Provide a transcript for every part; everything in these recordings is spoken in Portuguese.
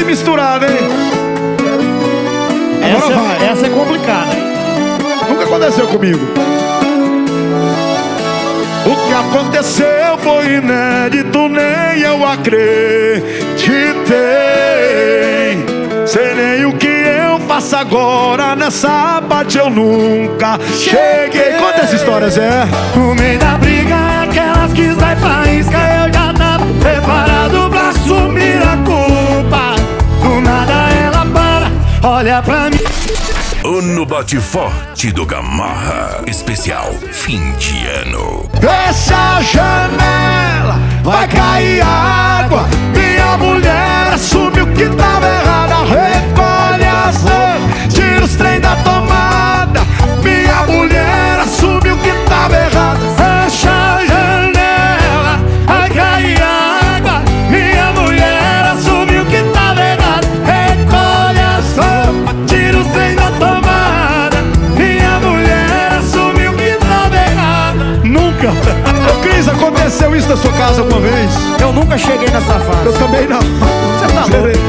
misturada, hein? Agora vai. Essa é complicada, hein? Nunca aconteceu comigo. O que aconteceu foi inédito, nem eu acreditei. Sei nem o que eu faço agora, nessa parte eu nunca cheguei. Conta essa história, Zé. No meio da briga, aquelas que sai faísca, eu já tava preparado pra assumir a culpa. Do nada ela para, olha pra mim. No Bate Forte do Gamarra, especial fim de ano. Fecha a janela, vai cair água. Minha mulher assume o que tava errado. Recolhe as roupas, tira os trem da tomada. Minha mulher assume o que tava errado. Fecha a janela, vai cair água. Minha mulher assume o que tava errado. Recolhe as roupas, tira os trem da tomada. Minha mulher assume o que tava errado. Nunca. Ô Cris, aconteceu isso na sua casa uma vez? Eu nunca cheguei nessa fase. Eu também não. Você tá louco?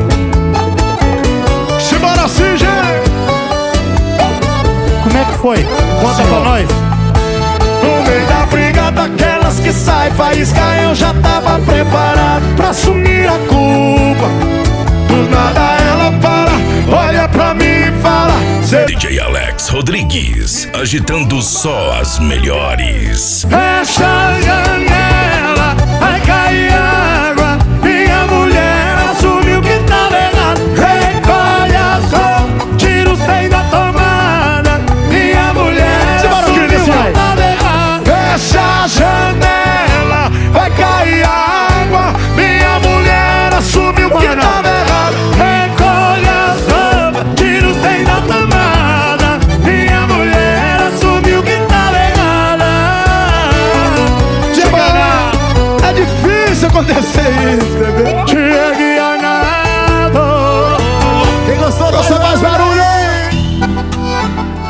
Simbora assim, gente. Como é que foi? Conta pra nós. No meio da briga daquelas que sai faísca, eu já tava preparado pra assumir a culpa. Do nada ela para, olha pra mim e fala: DJ Alex Rodrigues, agitando só as melhores. Fecha